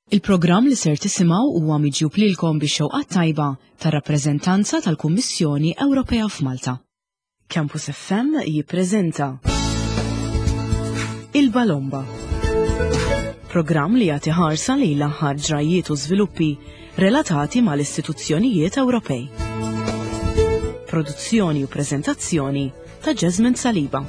Il-programm li ser tisimgħu huwa miġjub lilkom bix-xewqat tajba tar-rappreżentanza tal-Kummissjoni Ewropea f'Malta. Campus FM jippreżenta Il-Balomba. Programm li jagħti ħarsa lejn l-aħħar ġrajiet u żviluppi relatati mal-istituzzjonijiet Ewropej. Produzzjoni u preżentazzjoni ta' Jasmine Saliba.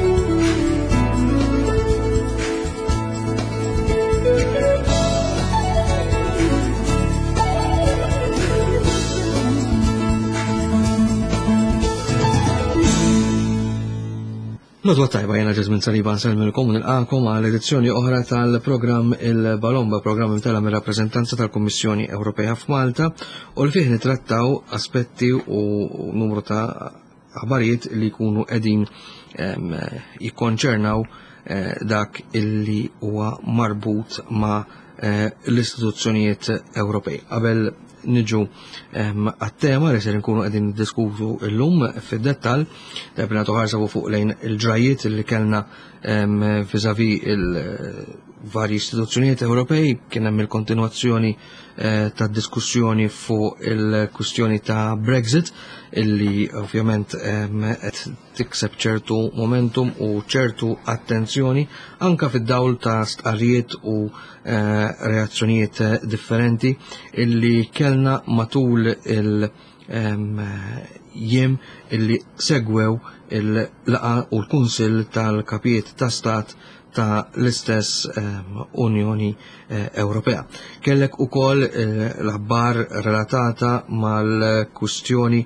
Nodwa tajba, jena Jasmine Saliba nselmilkom nilqakom għal edizzjoni oħra tal-programm Il-Balomba, programm imtela mir rappreżentanza tal-Kummissjoni Ewropea f'Malta u li fih nitrattaw aspetti u numru ta' aħbarijiet li jkunu qegħdin jikkonċernaw dak illi huwa marbut ma' l-istituzzjonijiet Ewropej. Qabel niġu għat-tema li ser nkunu qegħdin niddiskutu llum fid-dettall, debna toħarsa fuq lejn il-ġrajiet li kellna viżavi il-varji istituzzjonijiet Ewropej, kien hemm il-kontinwazzjoni tad-diskussjoni fuq il-kwistjoni ta' Brexit, illi ovvjament qed tikseb ċertu momentum u ċertu attenzjoni anka fid-dawl ta' stqarrijiet u reazzjonijiet differenti illi kellna matul jiem illi segwew il-laqa u l-Kunsill tal-Kapijiet ta' Stat ta' l-istess Unjoni Ewropea. Kellek ukoll l-aħbar relatata mal-kwistjoni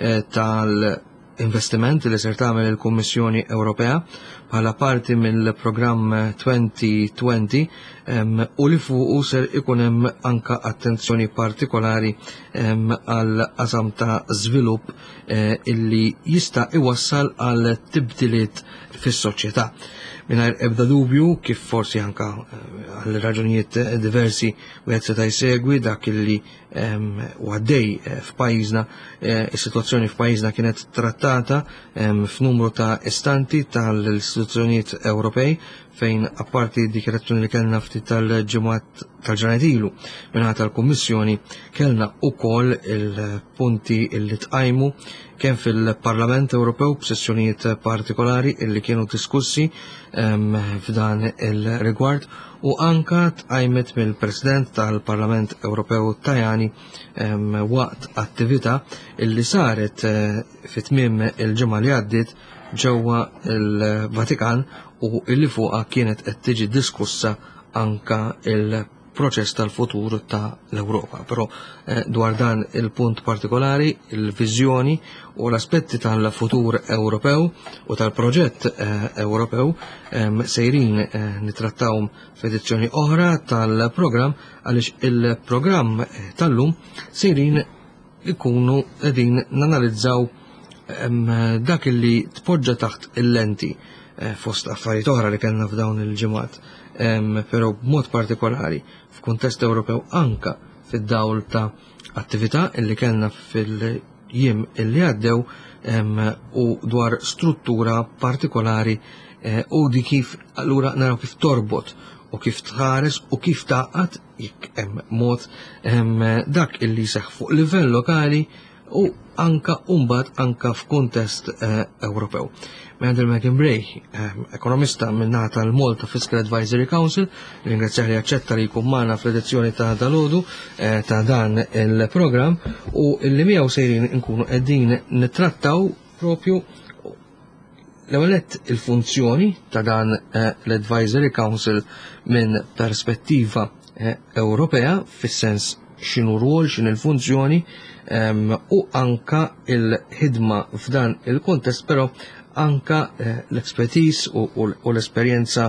tal-investiment li ser tagħmel il-Kummissjoni Ewropea bħala parti mill-programm 2020 u li fuqu ser ikun hemm anka attenzjoni partikolari għal qasam ta' żvilupp illi jista' iwassal għal tibdiliet fis-soċjetà. Mingħajr ebda dubju kif forsi anka għal raġunijiet diversi wieħed seta' jsegwi dak illi għaddej f'pajjiżna, is-sitwazzjoni f'pajjiżna kienet trattata f'numru ta' istanti tal-istituzzjonijiet Ewropej fejn apparti d-dikjarazzjoni li kellna ftit tal-ġimgħat tal-ġranet ilu mingħata tal-Kummissjoni kellna wkoll il-punti illi tqajmu kemm fil-Parlament Ewropew b'sessjonijiet partikolari illi kienu diskussi f'dan il-rigward u anka tqajmet mill-President tal-Parlament Ewropew Tajani waqt attività illi saret fit-tmiem il-ġimgħa li għaddiet ġewwa il-Vatikan u illi fuqha kienet qed tiġi diskussa anka il-proċess tal-futur ta' l-Ewropa. Però dwar dan il-punt partikolari, il-viżjoni u l-aspetti tal-futur Ewropew u tal-proġett Ewropew sejrin nitrattawhom f'edizzjoni oħra tal-programm għaliex il-programm tal-lum sejrin ikunu qegħdin nanalizzaw dak li tpoġġa taħt il-lenti fost affarijiet oħra li kellna f'dawn il-ġimgħat, però b'mod partikolari f'kuntest Ewropew anka fid-dawl ta' attività illi kellna fil-jiem illi għaddew u dwar struttura partikolari u di kif allura naraw kif torbot u kif tħares u kif taqgħad jekk hemm mod dak illi seħħ fuq livell lokali u anka mbagħad anka f'kuntest Ewropew. Mandel McInbray, ekonomista min-naħa tal-Malta Fiscal Advisory Council, ringrazzjah li aċċetta li jkun magħna fl-edizzjoni ta' dalodu ta' dan il-programm u li miegħu sejrin nkunu qegħdin nittrattaw propju l-ewwel nett il-funzjoni ta' dan l-Advisory Council minn perspettiva Ewropea fis-sens x'inhu rwol, x'in il-funzjoni u anka il-ħidma f'dan il-kontest, però anka l-expertise u l-esperjenza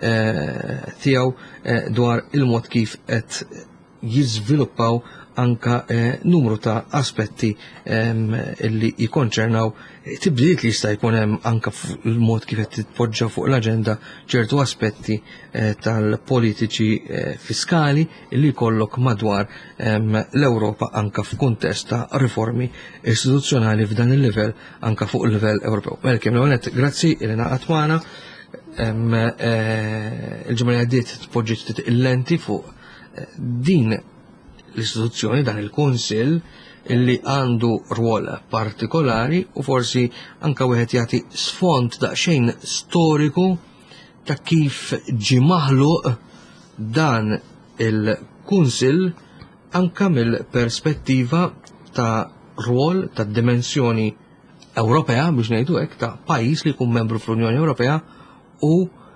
tiegħu dwar il-mod kif qed jiżviluppaw anka numru ta' aspetti illi jikkonċernaw tibdiliet li jista' jkun hemm anka fil-mod kif qed titpoġġa fuq l-aġenda ċertu aspetti tal-politiċi fiskali illi jkollok madwar l-Ewropa anka f'kuntest ta' riformi istituzzjonali f'dan il-livell anka fuq il-livell Ewropew. Welcome l-għonet, grazzi li naqgħet magħna. Il-ġimgħa li għaddiet tpoġġiet il-lenti fuq din l-istituzzjoni dan il-Kunsill illi għandu rwol partikolari u forsi anka wieħed jagħti sfond daqsxejn storiku ta' kif ġi maħluq dan il-Kunsill anka mill-perspettiva ta' rwol ta' dimensjoni Ewropea biex ngħidu hekk ta' pajjiż li jkun membru fl-Unjoni Ewropea u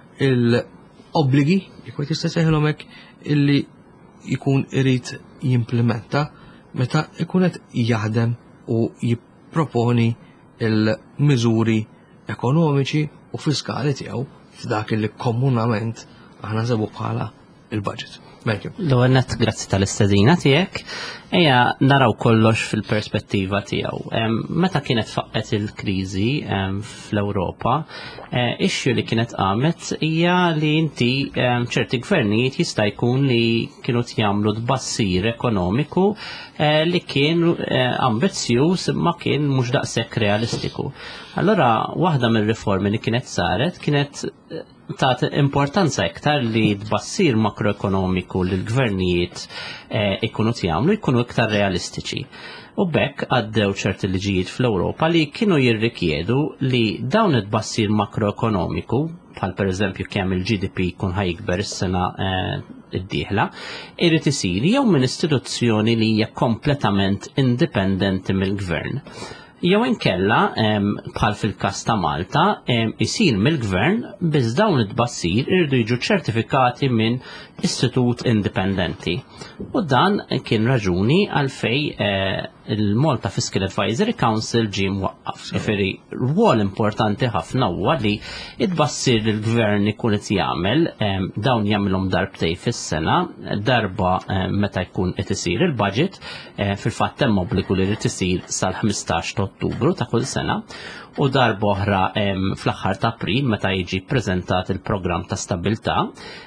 l-obbligi jekk tista' sejħilhom hekk illi jkun irid jimplementa meta jkun qed jaħdem u jipproponi il-miżuri ekonomiċi u fiskali tiegħu f'dak li komunament aħna nsebu bħala il-budget. L-ewwel nett grazzi tal-istedina tiegħek. Ejja naraw kollox fil-perspettiva tiegħu. Meta kienet faqqet il-kriżi fl-Ewropa, issue li kienet qamet hija li inti ċerti gvernijiet jista' jkun li kienu jagħmlu tbassir ekonomiku li kien ambizzjuż ma kien mhux daqshekk realistiku. Allora waħda mir-riformi li kienet saret kienet ta' importanza iktar li tbassir makroekonomiku li l-gvernijiet ikunu jagħmlu jkunu iktar realistiċi. U bekk għaddew ċerti liġijiet fl-Ewropa li kienu jirrikjedu li dawn it-tbassir makroekonomiku, bħal pereżempju kemm il-GDP jkun ħajkber is-sena id-dieħla, irid isir jew minn istituzzjoni li hija kompletament indipendenti mill-gvern. Jew inkella bħal fil-każ ta' Malta isir mill-gvern biss dawn it-tbassir irridu jiġu ċertifikati minn istitut indipendenti. U dan kien raġuni għalfej il-Malta Fiscal Advisory Council ġie mwaqqaf. Ġifieri rwol importanti ħafna huwa li tbassir li l-gvern ikun qed jagħmel dawn jagħmilhom darbtej fis-sena, darba meta jkun qed isir il-budget, fil-fatt hemm obbligu li jrid isir sal-15 ta' Ottubru ta' kull sena, u darba oħra fl-aħħar ta' April meta jiġi ppreżentat il-programm ta' stabilità.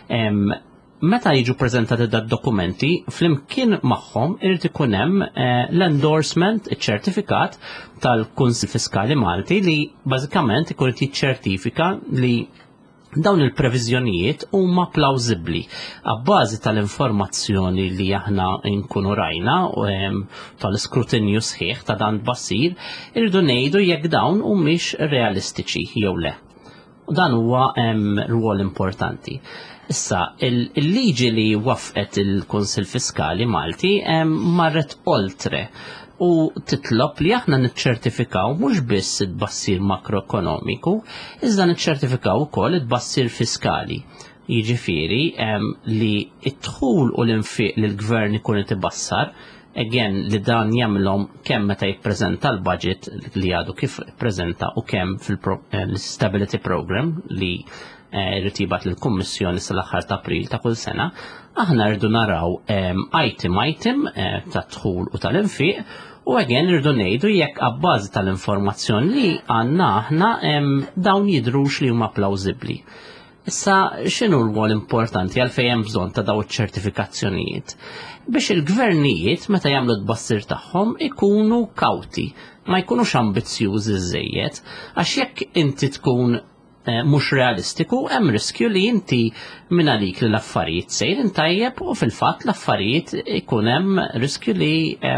Meta jiġu preżentati dokumenti, flimkien magħhom irid ikun hemm l-endorsement, iċ-ċertifikat tal-Kunsill Fiskali Malti li bażikament ikun qed jiċċertifika li dawn il-previżjonijiet huma plawsibbli għabbażi tal-informazzjoni li aħna nkunu rajna tal-iskrutinju sħiħ ta' dan tbassir, irridu ngħidu jekk dawn humiex realistiċi jew le. U dan huwa rwol importanti. Issa, il-liġi li waffqet il-Kunsill Fiskali Malti marret oltre u titlob li aħna niċċertifikaw mhux biss it-tbassir makroekonomiku, iżda niċċertifikaw ukoll it-tbassir fiskali. Jiġifieri li t-dħul u l-infiq li l-gvern ikun ibassar, again li dan jagħmilhom kemm meta jippreżenta l-budget li għadu kif ippreżenta u kemm fil-Stability Program li irrid jibgħat lill-Kummissjoni sal-aħħar ta' April ta' kull sena, aħna rridu naraw item ta' dħul u tal-infiq u again rridu ngħidu jekk abbażi tal-informazzjoni li għandna aħna dawn jidhrux li huma plawsibbli. Issa x'inhu l-rwol importanti għalfejn hemm bżonn ta' dawn iċ-ċertifikazzjonijiet? Biex il-gvernijiet meta jagħmlu d-bassir tagħhom ikunu kawti, ma jkunux ambizzjużi żejjed, għax jekk inti tkun mhux realistiku, hemm riskju li inti minn għalik li l-affarijiet sejr intajjeb u fil-fatt l-affarijiet ikun hemm riskju li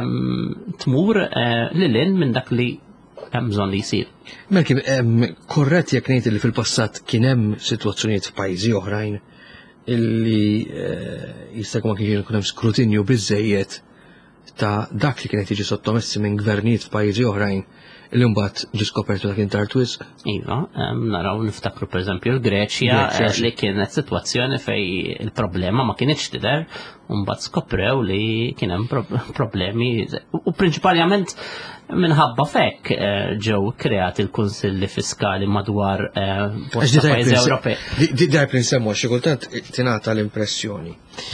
tmur lil minn dak li hemm bżonn li jsir. Melki, korrett jekk ngħid li fil-passat kien hemm sitwazzjonijiet f'pajjiżi oħrajn illi jista' ma kienu jkun hemm skrutinju biżżejjed ta' dak li kienet jiġi sottomessi minn gvernijiet f'pajjiżi oħrajn illi mbagħad ġi skopertu dak intar twisq. Iva, naraw niftakru pereżempju l-Greċja li kienet sitwazzjoni fej il-problema ma kienx tidher u mbagħad skoprew li kien hemm problemi u prinċipalment minħabba fekk ġew kreati l-Kunsilli Fiskali madwar bosta pajjiżi Ewropej. Dajb nsemmu xi kultant tingħata l-impressjoni.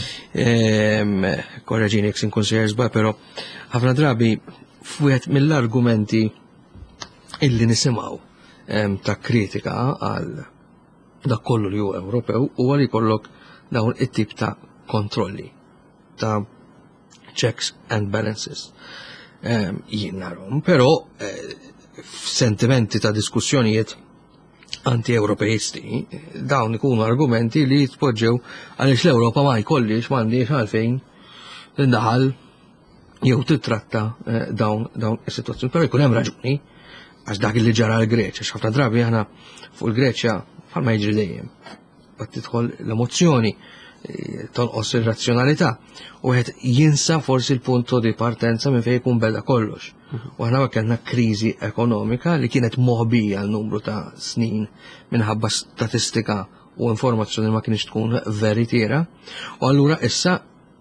Korreġini jekk inkunsider żball, però ħafna drabi f'wieħed mill-argumenti illi nisimgħu ta' kritika għal dak kollu li huwa Ewropew u għal jkollok dawn it-tip ta' kontrolli ta' checks and balances. Jien narhom, però f'sentimenti ta' diskussjonijiet anti-Ewropejisti, dawn ikunu argumenti li jitpoġġew għaliex l-Ewropa ma jkollix m'għandix għalfejn tindaħal jew titratta dawn is-sitwazzjoni. Però jkun hemm raġuni għax dak li ġara l-Greċja, ħafna drabi aħna fuq il-Greċja bħalma jiġri dejjem. Qed tidħol l-emozzjoni, tonqos ir-razzjonalità u qed jinsa forsi l-punto di partenza minn fejn jkun beda kollox. U aħna kellna kriżi ekonomika li kienet moħbija l-numru ta' snin minħabba statistika u informazzjoni ma kienx tkun veritiera. U allura issa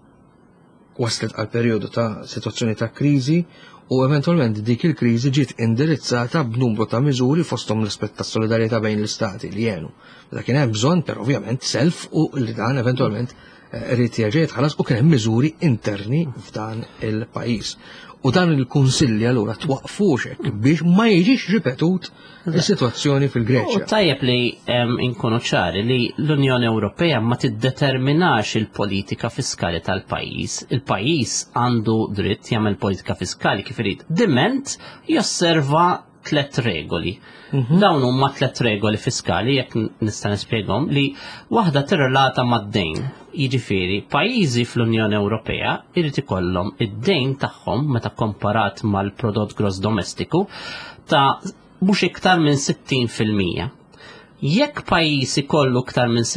waslet għal perjodu ta' situazzjoni ta' kriżi u eventualment dik il-kriżi ġiet indirizzata b'numru ta' miżuri fosthom l-aspett ta' solidarjetà bejn l-istati li jenu. Da kien hemm bżonn però ovvjament self u li dan eventualment rrid jerġa' jitħallas u kien hemm miżuri interni f'dan il-pajjiż. U dan il-kunsilli allura twaqfux hekk biex ma jiġix ripetut is-sitwazzjoni fil-Greċja. U tajjeb li inkunu ċari li l-Unjoni Ewropea ma tiddeterminax il-politika fiskali tal-pajjiż. Il-pajjiż għandu dritt jagħmel politika fiskali kif irid. Diment josserva 3 regoli. Dawn huma 3 regoli fiskali jekk nista' nispjegahom li waħda tirrelata mad-dejn. Jiġifieri pajjiżi fl-Unjoni Ewropea jrid ikollhom id-dejn tagħhom meta komparat mal-prodott gross domestiku ta' mhux iktar minn 60%. Jekk pajjiż ikollu iktar minn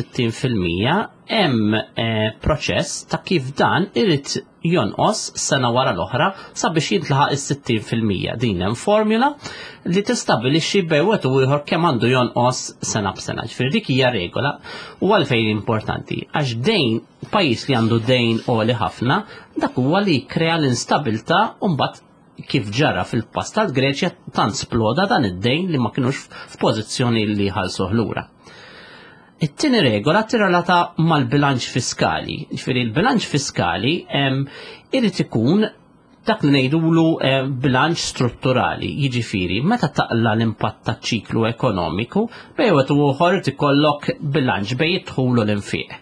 60%, hemm proċess ta' kif dan irid jonqos sena wara l-oħra sabiex jintlaħaq is-60%. Din hemm formula li tistabbilixxi bejwet u ieħor kemm għandu jonqos sena b'sena. Ġifieri dik hija regola u għalfejn importanti għax dejn pajjiż li għandu dejn għoli ħafna dak huwa li jikkrea l-instabilità u mbagħad kif ġara fil-past tal-Greċja tant sploda dan id-dejn li ma kinux f'pożizzjoni li ħalsuh lura. It-tieni regola tirrelata mal-bilanċ fiskali. Ġifieri l-bilanċ fiskali irid ikun dak li ngħidulu bilanċ strutturali. Jiġifieri meta taqla l-impatt taċ-ċiklu ekonomiku bejwet u ieħor ikollok bilanċ bejn id-dħul u l-infiq.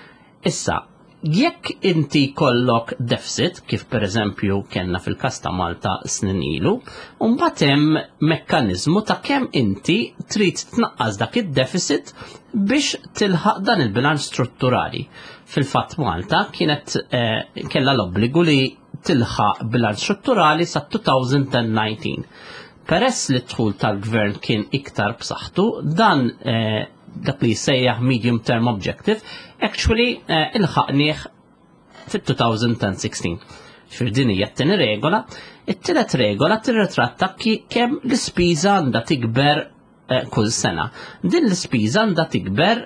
Issa, jekk inti kollok deficit, kif per eżempju kellna fil-każ ta' Malta snin ilu, mbagħad hemm mekkaniżmu ta' kemm inti trid tnaqqas dak id-deficit biex tilħaq dan il-bilanċ strutturali. Fil-fatt Malta kienet kellha l-obbligu li tilħaq bilanċ strutturali sa' 2019. Peress li d-dħul tal-gvern kien iktar b'saħħtu, dan dak li jsejjaħ medium term objective, actually ilħaqnieh fit-2016. Xfir din hija t-tieni regola. It-tielet regola tirritratta kemm l-ispiża għandha tikber kull sena. Din l-ispiża għandha tikber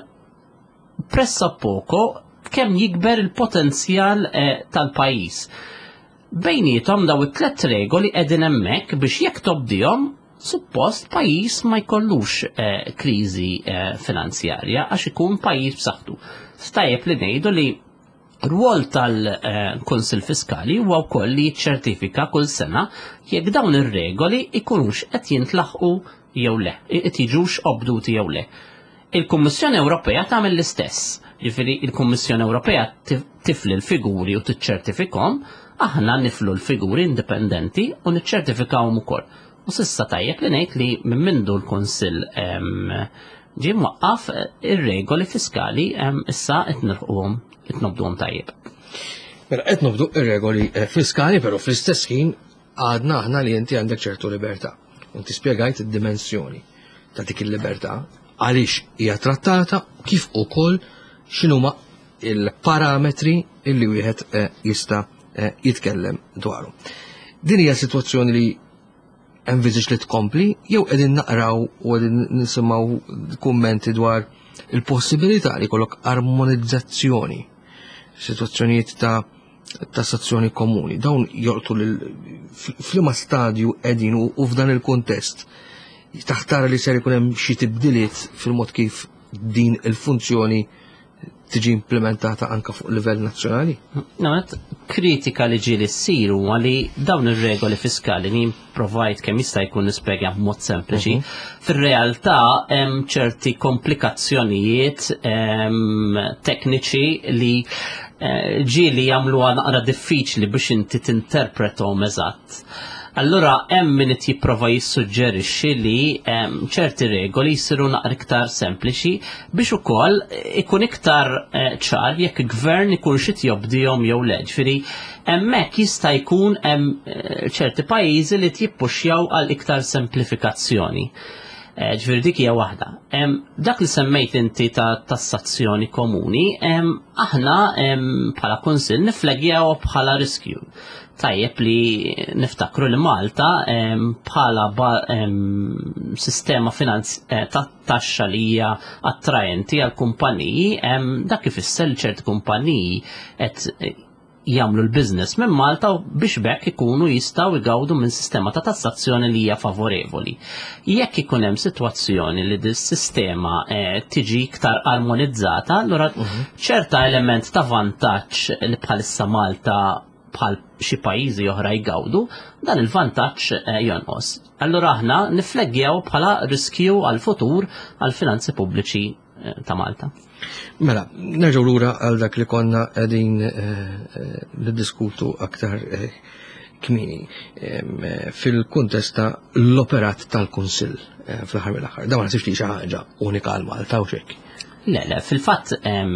pressa poco kemm jikber il-potenzjal tal-pajjiż. Bejnietom daw it-tlet regoli qegħdin hemmhekk biex jekk tobdihom suppost pajjiż ma jkollux kriżi finanzjarja għax ikun pajjiż b'saħħtu. Stajjeb li ngħidu li r-rwol tal-Kunsill Fiskali huwa wkoll li jiċċertifika kull sena jekk dawn ir-regoli ikunux qed jintlaħqu jew le, qed jiġux obduti jew le. Il-Kummissjoni Ewropea tagħmel l-istess. Jiġifieri il-Kummissjoni Ewropea tifli l-figuri u tiċċertifikhom, aħna niflu l-figuri indipendenti u niċċertifikawhom ukoll. U s'issa tajjeb li ngħid li minn mindu l-Kunsill ġie mwaqqaf ir-regoli fiskali issa qed nilħquhom qed nobduhom tajjeb. Mela qed nobdu ir-regoli fiskali però fl-istess ħin għadna aħna li inti għandek ċertu libertà. Inti spjegajt id-dimensjoni ta' dik il-libertà għaliex hija trattata kif ukoll x'inhuma il-parametri illi wieħed jista' jitkellem dwarhom. Din hija sitwazzjoni li envisage li tkompli, jew qegħdin naqraw u qegħdin nisimgħu kummenti dwar il-possibilità li jkollok armonizzazzjoni, sitwazzjonijiet ta' tassazzjoni komuni. Dawn jortu f'liema stadju qegħdin u f'dan il-kuntest taħtara li ser ikun hemm xi tibdiliet fil-mod kif din il-funzjoni tiġi implementata anka fuq livell nazzjonali? Kritika li ġieli ssir huwa li dawn ir-regoli fiskali li provajt kemm jista' jkun nispjega b'mod sempliċi, fir-realtà hemm ċerti komplikazzjonijiet tekniċi li ġieli jagħmluha naqra diffiċli biex inti tinterpretom eżatt. Allura hemm min qed jipprova jissuġġerixxi li ċerti regoli jsiru naqra iktar sempliċi biex ukoll ikun iktar ċar jekk il-gvern ikun xi jobdihom jew le. Ġifieri hemmhekk jista' jkun hemm ċerti pajjiżi li jippuxxjaw għal iktar semplifikazzjoni. Ġifieri dik hija waħda. Dak li semmejt inti ta' tassazzjoni komuni, aħna bħala Kunsill niflegjaw bħala riskju. Tajjeb li niftakru li Malta bħala sistema taxxa li hija attrajenti għal kumpaniji, dak ifisser li ċerti kumpaniji qed jagħmlu l-business minn Malta biex bekk ikunu jistgħu jgawdu minn sistema ta' tassazzjoni li hija favorevoli. Jekk ikun hemm sitwazzjoni li dis-sistema tiġi iktar armonizzata, allura ċerta element ta' vantaġġ li bħalissa Malta bħal xi pajjiżi oħra jgawdu, dan il-vantaġġ jonqos. Allura aħna nifleggjaw bħala riskju għal futur għal finanzi pubbliċi ta' Malta. Mela, nerġgħu lura għal dak li konna qegħdin niddiskutu aktar kmieni fil-kuntest ta' l-operat tal-Kunsill fl-aħħar mill-aħħar. Da ma nasibx li xi ħaġa unika għal Malta u xekk. Le, fil-fatt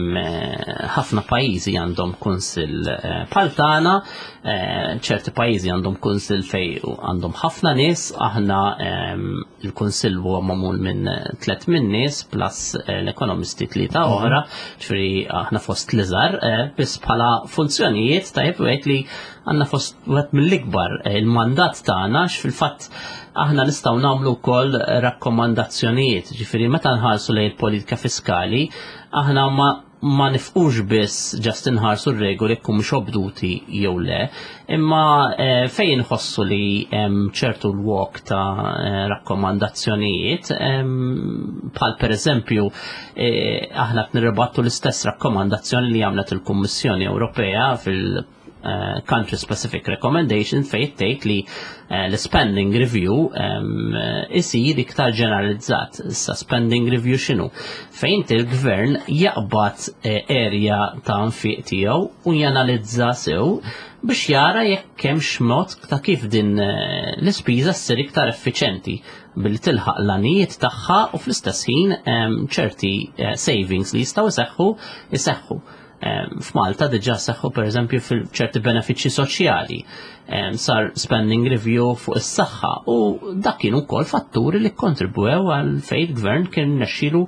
ħafna pajjiżi għandhom kunsill bħal tagħna, ċerti pajjiżi għandhom kunsill fej għandhom ħafna nies, aħna il-kunsill huwa magħmul minn 3 nies plus l-ekonomisti 3 oħra, ġifieri aħna fost l-iżgħar, biss bħala funzjonijiet tajjeb wieħed li għandna fost wieħed mill-ikbar il-mandat tagħna fil-fatt aħna nistgħu nagħmlu wkoll rakkomandazzjonijiet, ġifieri meta nħarsu lejn il-politika fiskali, aħna ma nifqux biss ġast inħarsu r-regoli jekk mhux obduti jew le, imma fejn inħossu li hemm ċertu l-wok ta' rakkomandazzjonijiet, bħal pereżempju aħna qed nirribattu l-istess rakkomandazzjoni li għamlet il-Kummissjoni Ewropea fil- country specific recommendation fejn tgħid li l-spending review isir iktar ġeneralizzat. Issa spending review x'inhu? Fejn il-gvern jaqbad area ta' nfiq tiegħu u janalizza sew biex jara jekk hemmx mod ta' kif din l-ispiża ssir iktar effiċenti billi tilħaq l-għanijiet tagħha u fl-istess ħin ċerti savings li jistgħu jseħħu. F'Malta diġà seħħu pereżempju fil-ċerti benefiċċji soċjali, sar spending review fuq is-saħħa u dak kienu wkoll fatturi li kontribwew għal fejn il-gvern kien nexxielu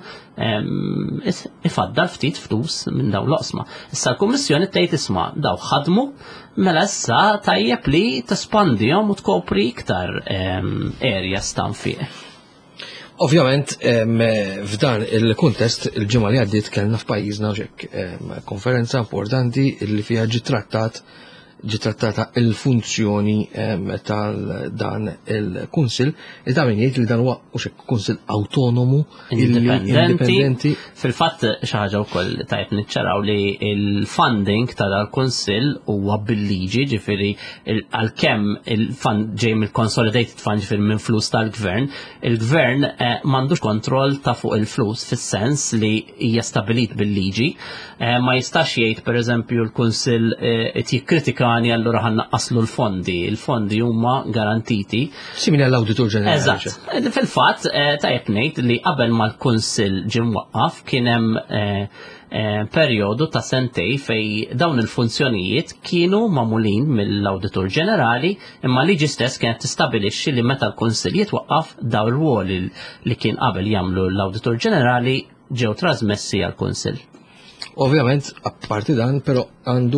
ifaddal ftit flus minn dawn l-oqsma. Issa l-Kummissjoni tgħid isma' daw ħadmu mela issa tajjeb li tespandihom u tkopri iktar areas ta' nfiq. Ovvjament, f'dan il-kuntest il-ġimgħa li għaddiet kellna f'pajjiżna konferenza importanti li fiha ġiet trattata il-funzjoni tal-dan il-kunsil li ta' min jgħid li dan huwa kunsil autonomu indipendenti. Fil-fatt xi ħaġa wkoll tajb niċċaraw li il-funding ta' dal-kunsill huwa bil-liġi, ġifieri għalkemm il-fund ġej mill-consolidated fund ġifieri minn flus tal-gvern, il-gvern m'għandux kontroll ta' fuq il-flus fis-sens li hija stabilit bil-liġi. Ma jistax jgħid pereżempju l-kunsill qed jikkritika allura ħannaqqaslu l-fondi. Il-fondi huma garantiti. Simili għall-Awditur Ġenerali. Eżatt. Fil-fatt tajjeb ngħid li qabel ma l-Kunsill ġie mwaqqaf kien hemm perjodu ta' sentej fej dawn il-funzjonijiet kienu magħmulin mill-Awditur Ġenerali imma liġi stess kienet tistabilixxi li meta l-Kunsill jitwaqqaf dawn ir-ruoli li kien qabel jagħmlu l-Awditur Ġenerali ġew trasmessi għall-Kunsill. Ovvjament, apparti dan, però għandu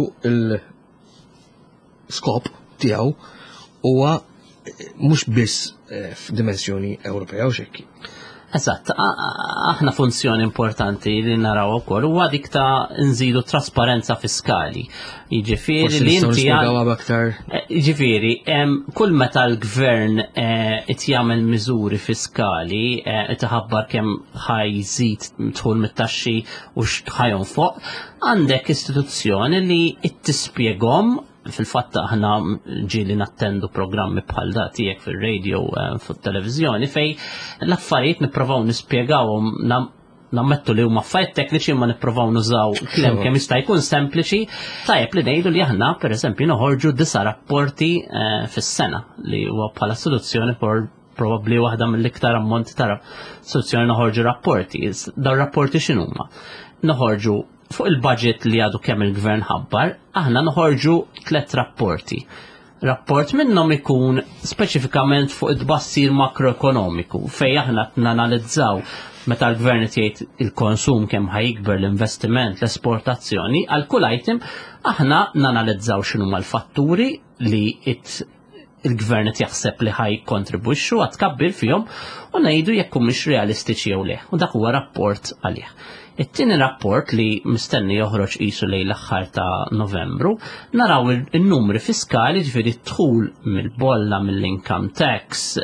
skop tiegħu huwa mhux biss f'dimensjoni Ewropea u xekki. Eżatt, aħna funzjoni importanti li naraw ukoll huwa dik ta' nżidu trasparenza fiskali. Jiġifieri li inti jiġifieri kull meta l-gvern qed jagħmel miżuri fiskali qed iħabbar kemm ħajżid dħul mit-taxxi u x'ħajonfoq, għandek istituzzjoni li tispjegahom. Fil-fatt aħna ġieli nattendu programmi bħal da tiegħek fir-radio fuq televizjoni fej l-affarijiet nipprovaw nispjegawhom nammettu li huma affarijiet tekniċi ma nippruvaw nużaw kliem kemm jista' jkun sempliċi, tajjeb li ngħidu li aħna pereżempju noħorġu 9 rapporti fis-sena li huwa bħala soluzzjoni probabbli waħda mill-iktar ammonti ta' soluzzjoni noħorġu rapporti. Dawn rapporti x'inhuma? Noħorġu fuq il-budget li għadu kemm il-gvern ħabbar, aħna noħorġu 3 rapporti. Rapport minnhom ikun speċifikament fuq id-tbassir makroekonomiku fejn aħna nanalizzaw meta l-gvern jgħid il-konsum kemm ħajikber l-investiment, l-esportazzjoni, għal kull item aħna nanalizzaw x'inhuma l-fatturi li il-gvern jaħseb li ħaj kontribwixxu għat kabbir fihom u ngħidu jekk humiex realistiċi jew le. U dak huwa rapport għalih. It-tieni rapport li mistenni joħroġ qisu lejn l-aħħar ta' Novembru, naraw in-numri fiskali ġifieri dħul mill-bolla mill-income tax,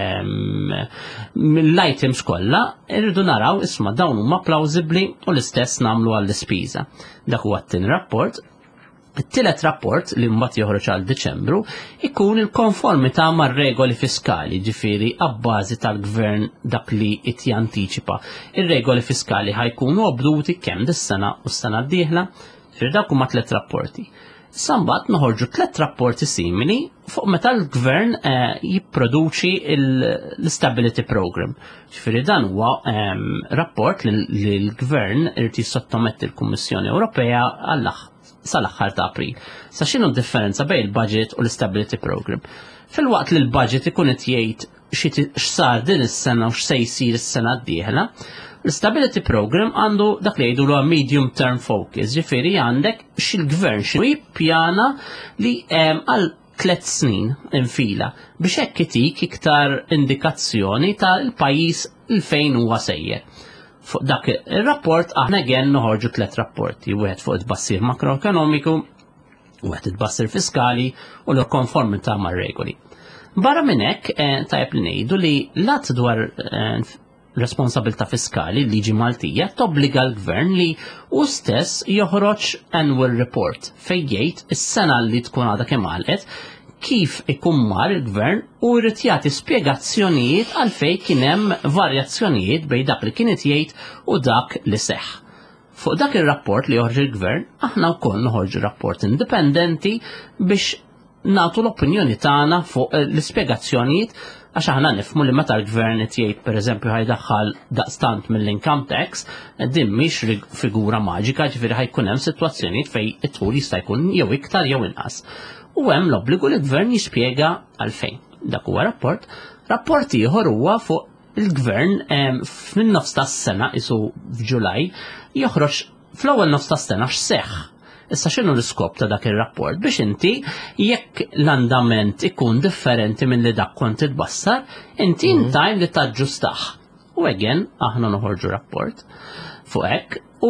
mill-items kollha, irridu naraw isma' dawn huma plawsibbli u l-istess nagħmlu għall-ispiża. Dak huwa t-tieni rapport. It-tielet rapport li mbagħad joħroġ għal Diċembru ikun il-konformità mar-regoli fiskali, ġifieri abbażi tal-gvern dak li qed jantiċipa. Ir-regoli fiskali ħajkunu obduti kemm dis-sena u s-sena d-dieħla, ġifieri dak huma 3 rapporti. Issa mbagħad noħorġu 3 rapporti simili fuq meta l-gvern jipproduċi l-Stability Program. Ġifieri dan huwa rapport li l-gvern irid jissottometti l-Kummissjoni Ewropea sal-aħħar ta' April. Sa x'inhu d-differenza bejn il-budget u l-Stability Program? Fil-waqt li l-budget ikun qed jgħid x'sar din is-sena u x'se jsir is-sena d-dieħla, l-Stability Program għandu dak li jgħidu medium term focus, ġifieri għandek x'il-gvern xi jippjana li għal 3 snin infila biex hekk itik iktar indikazzjoni tal-pajjiż il-fejn huwa sejjer. Fuq dak il-rapport aħna gen noħorġu 3 rapporti, wieħed fuq it-tbassir makroekonomiku, wieħed it-tbassir fiskali u l-konformità mar-regoli. Barra minn hekk tajjeb li ngħidu li lat dwar responsabilità fiskali liġi Maltija tobbliga l-gvern li hu stess joħroġ annual report fejn jgħid is-sena li tkun għadha kemm għalqet kif ikun mar il-gvern u jrid jagħti spjegazzjonijiet għalfejn kien hemm varjazzjonijiet bejn dak li kien jgħid u dak li seħħ. Fuq dak ir-rapport li joħroġ il-gvern, aħna wkoll noħorġu rapport indipendenti biex nagħtu l-opinjoni tagħna fuq l-ispjegazzjonijiet għax aħna nifhmu li meta l-gvern qed jgħid pereżempju ħajdaħħal daqstant mill-income tax, din mhix figura maġika, ġifieri ħajkun hemm sitwazzjonijiet fejn it-tħul jista' jkun jew iktar jew inqas. U hemm l-obbligu li l-gvern jispjega għalfejn. Dak huwa rapport. Rapport ieħor huwa fuq il-gvern fin-nofs tas-sena isu f'Ġulaj joħroġ fl-ewwel nofs tas-sena x'seħħ. Issa x'inhu l-iskop ta' dak ir-rapport biex inti jekk l-andament ikun differenti minn li dak kont tbassar, inti in time li taġġustah. U again aħna noħorġu rapport fuq hekk u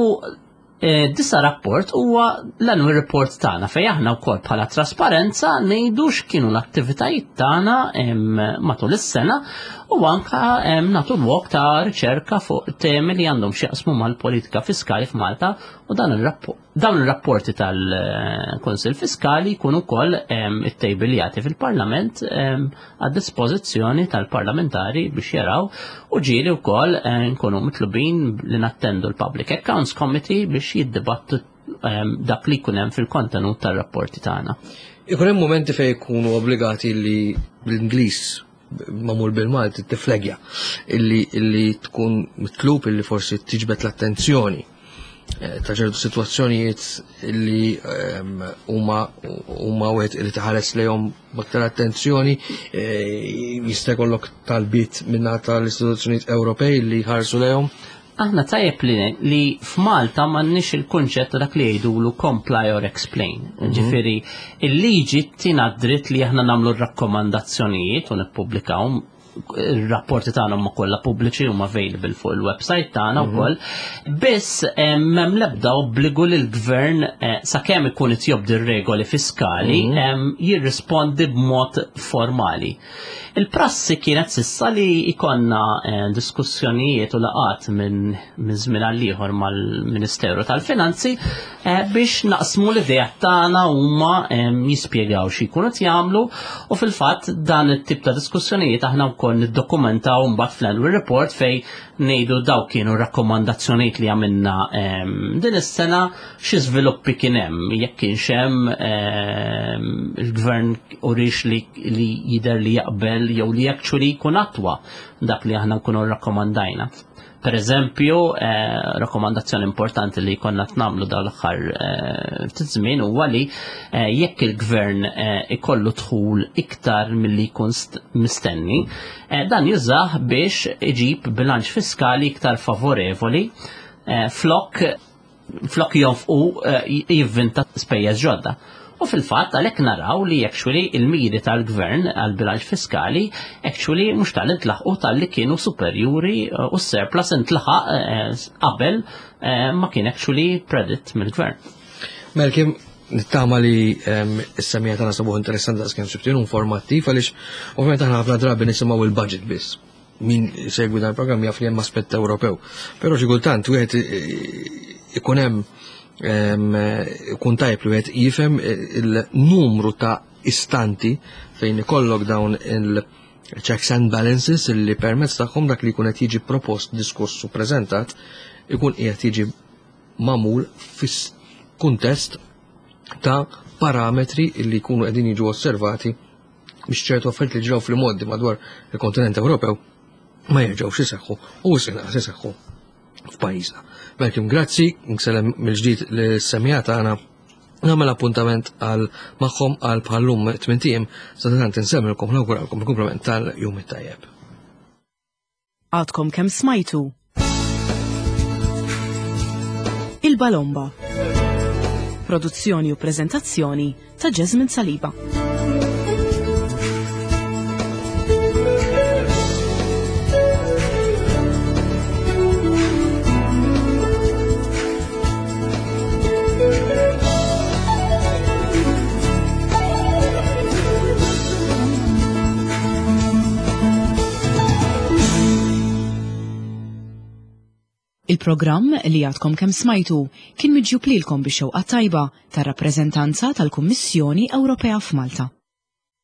disa rapport huwa l-annual report tagħna fejn aħna wkoll bħala trasparenza ngħidu x'kienu l-attivitajiet tagħna matul is-sena u anke nagħtu lok ta' riċerka fuq temi li għandhom x'jaqsmu mal-politika fiskali f'Malta u dawn ir-rapporti tal-Kunsill Fiskali jkunu wkoll ittejbiljati fil-Parlament għad-dispożizzjoni tal-parlamentari biex jaraw u ġieli wkoll nkunu mitlubin li nattendu l-Public Accounts Committee biex jiddibattu dak li jkun hemm fil-kontenut tar-rapporti tagħna. Ikun hemm momenti fejn jkunu obbligati li bl-Ingliż mamul bil-Malti tiflegja illi tkun mitlub illi forsi tiġbed l-attenzjoni ta' ċertu sitwazzjonijiet illi huma wieħed irid iħares lejhom b'aktar attenzjoni jista' jkollok talbiet minna tal-istituzzjonijiet Ewropej li jħarsu lejhom. Aħna tajjeb li f'Malta m'għandniex il-kunċett dak li jgħidulu comply or explain. Ġifieri il-liġi tina dritt li aħna nagħmlu r-rakkomandazzjonijiet u nippubblikawhom. Ir-rapporti tagħna huma kollha pubbliċi huma available fuq il-website tagħna wkoll. Biss m'hemm l-ebda obbligu li l-gvern sakemm ikun qed jobdi r-regoli fiskali jirrispondi b'mod formali. Il-prassi kienet sissa li ikonna diskussjonijiet u laqat minn żmien għal ieħor mal-Ministeru tal-Finanzi biex naqsmu l-idea tagħna huma jispjegaw xi jkunu qed jagħmlu u fil-fatt dan it-tip ta' diskussjonijiet aħna wkoll ukoll niddokumentaw mbagħad fl-annual report fej ngħidu daw kienu rakkomandazzjonijiet li għamilna din is-sena xi żviluppi kien hemm, jekk kienx hemm il-gvern urix li jidher li jaqbel jew li actually jkun attwa dak li aħna nkunu rakkomandajna. Per eżempju, rakkomandazzjoni importanti li konna tnamlu dal-aħħar ftit żmien huwa li jekk il-gvern ikollu dħul iktar milli jkun mistenni, dan jużah biex iġib bilanċ fiskali iktar favorevoli flok jonfqu jivvinta spejjeż ġodda. U fil-fatt għalhekk naraw li actually il-miri tal-gvern għal-bilanċ fiskali actually mhux tal-intlaħqu tal-li kienu superjuri u s-surplus intlaħaq qabel ma kien actually predict mill-gvern. Malcolm, nittama li s-semija tagħna sabuħ interessanti għas kien xibtin informattiv għaliex ovvjament aħna ħafna drabi nisimgħu il-budget biss. Min segwi dan il-programm jaf li hemm aspett Ewropew. Però xi kultant wieħed ikun hemm kun tajb li għed jifem il-numru ta' istanti fejn ikollok dawn il-checks and balances li permezz tagħhom dak li jkun qed jiġi propost, diskussu, preżentat ikun qed jiġi magħmul fis-kuntest ta' parametri li jkunu qegħdin jiġu osservati biex ċertu affarijiet li ġraw fil-modi madwar il-kontinent Ewropew ma jerġgħux iseħħu u iseħħu f'pajjiżna. Malcolm, grazzi, nselem mill-ġdid l-semija tagħna nagħmel appuntament għal magħhom għal bħallum 8 tiem sa tant insemmilkom nawguralkom il-kumplament tal-jum it-tajjeb. Għadkom kemm smajtu Il-Balomba. Produzzjoni u preżentazzjoni ta' Jasmine Saliba. Il-programm li għadkom kemm smajtu kien miġjub lilkom bix-xewqa tajba tar-rappreżentanza tal-Kummissjoni Ewropea f'Malta.